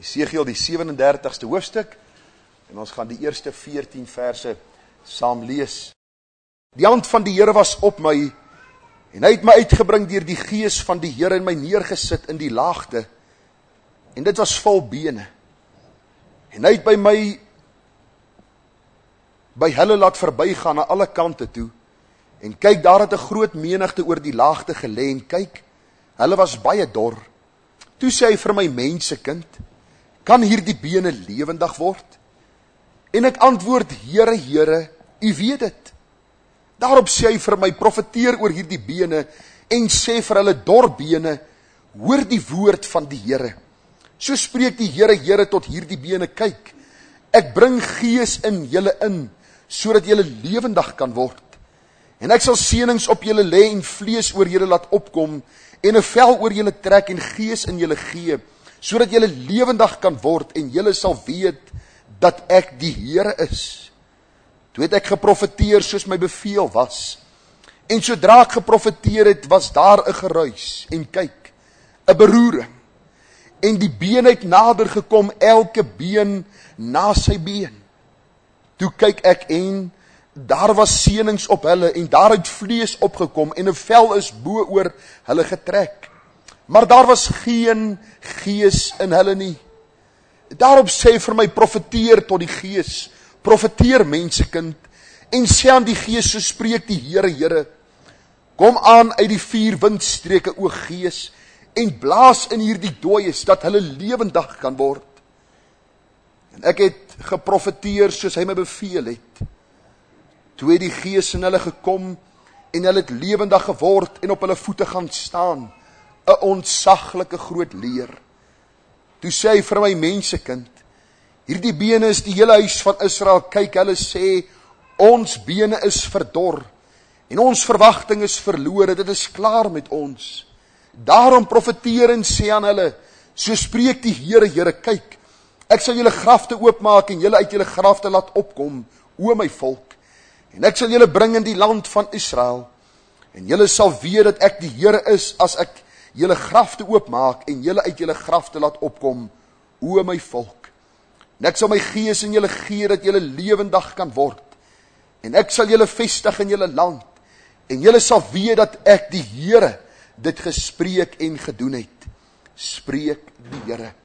Esegiel die 37ste hoofstuk, en ons gaan die eerste 14 verse saam lees. Die hand van die Here was op my, en hy het my uitgebring deur die gees van die Here en my neergesit in die laagte, en dit was vol bene. En hy het by hulle laat verbygaan na alle kante toe, en kyk, daar het 'n groot menigte oor die laagte gelê, en kyk, hulle was baie dor. Toe sê hy vir my, mensekind, kan hierdie bene lewendig word? En ek antwoord, Here, Here, U weet dit. Daarop sê hy vir my, profeteer oor hierdie bene, en sê vir hulle dor bene, hoor die woord van die Here. So spreek die Here, Here tot hierdie bene, kyk, ek bring gees in julle in, sodat julle lewendig kan word. En ek sal seënings op julle lê en vlees oor julle laat opkom, en 'n vel oor julle trek en gees in julle gee, sodat julle lewendig kan word, en julle sal weet dat ek die Here is. Toe het ek geprofeteer soos my beveel was, en sodra ek geprofeteer het, was daar 'n geruis, en kyk, 'n beroering, en die been het nader gekom, elke been na sy been. Toe kyk ek en daar was seënings op hulle, en daaruit vlees opgekom, en 'n vel is bo oor hulle getrek. Maar daar was geen gees in hulle nie. Daarop sê vir my, profeteer tot die gees, profeteer mensekind, en sê aan die gees, so spreek die Here, Here, kom aan uit die 4 windstreke, o gees, en blaas in hierdie dooies, dat hulle lewendig kan word. En ek het geprofeteer soos hy my beveel het. Toe het die gees in hulle gekom, en hulle het lewendig geword, en op hulle voete gaan staan, 'n ontsaglike groot leer. Toe sê hy vir my, mensekind, hierdie bene is die hele huis van Israel, kyk, hulle sê, ons bene is verdor, en ons verwagting is verlore, dit is klaar met ons. Daarom profeteer en sê aan hulle, so spreek die Here, Here, kyk, ek sal julle grafte oopmaak, en julle uit julle grafte laat opkom, o my volk, en ek sal julle bring in die land van Israel, en julle sal weet dat ek die Here is, as ek julle grafte oopmaak, en julle uit julle grafte laat opkom, o my volk. En ek sal my gees in julle gee, dat julle lewendig kan word, en ek sal julle vestig in julle land, en julle sal weet dat ek die Here dit gespreek en gedoen het, spreek die Here.